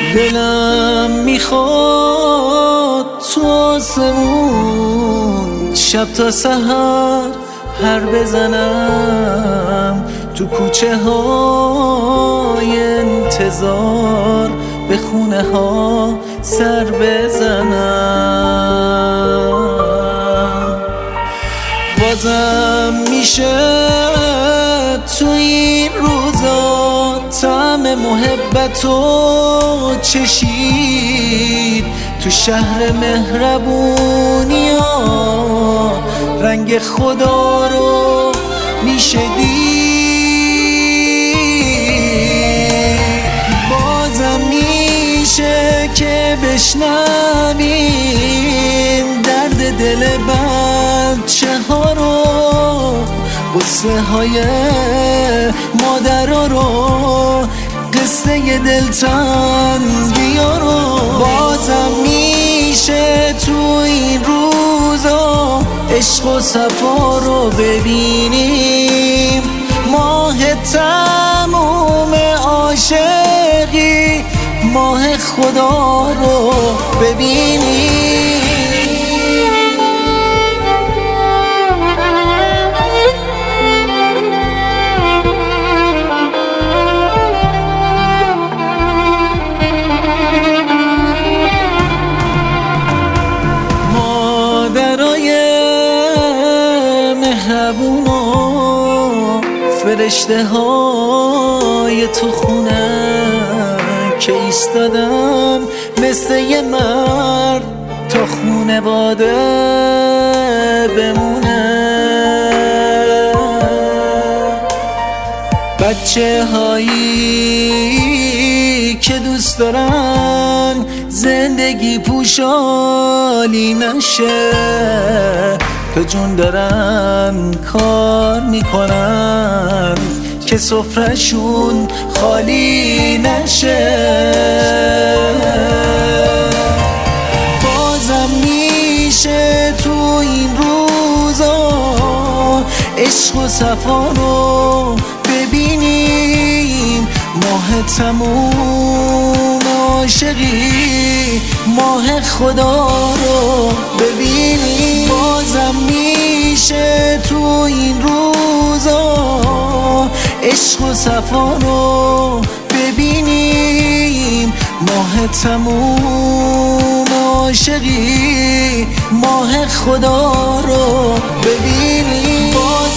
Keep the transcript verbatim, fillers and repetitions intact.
دلم میخواد تو آسمون شب تا سحر پر بزنم، تو کوچه های انتظار به خونه ها سر بزنم. بازم میشه تو این روزا طعم محبتو چشید، تو شهر مهربونی ها رنگ خدا رو میشه دید. بازم میشه که بشنویم درد دل بچه ها رو، قصه های مادرها رو، قصه دلتنگی ها رو. بازم میشه تو این روزا عشق و صفا رو ببینیم، ماه تموم عاشقی، ماه خدا رو ببینیم. فرشته های تو خونه که ایستادم مثل یه مرد تا خونواده بمونه. بچه هایی که دوست دارن زندگی پوشالی نشه، تو جون دارن کار میکنن که سفرشون خالی نشه. بازم میشه تو این روزا عشق و صفا رو ببینیم، ماه تموم عاشقی، ماه خدا رو ببینیم. بازم میشه تو این روزا عشق و صفا رو ببینیم، ماه تموم عاشقی، ماه خدا رو ببینیم.